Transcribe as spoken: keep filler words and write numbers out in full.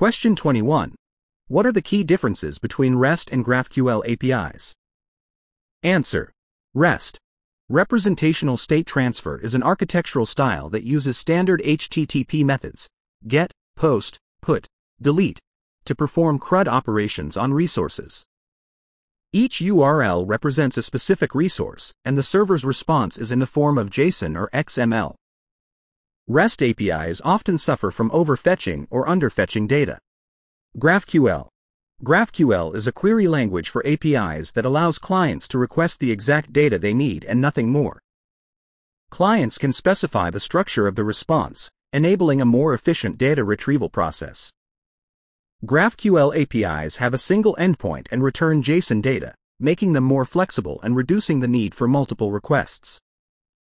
Question twenty-one. What are the key differences between REST and GraphQL A P Is? Answer. REST. Representational state transfer is an architectural style that uses standard H T T P methods, get, post, put, delete, to perform CRUD operations on resources. Each U R L represents a specific resource, and the server's response is in the form of JSON or X M L. REST A P Is often suffer from overfetching or underfetching data. GraphQL. GraphQL is a query language for A P Is that allows clients to request the exact data they need and nothing more. Clients can specify the structure of the response, enabling a more efficient data retrieval process. GraphQL A P Is have a single endpoint and return JSON data, making them more flexible and reducing the need for multiple requests.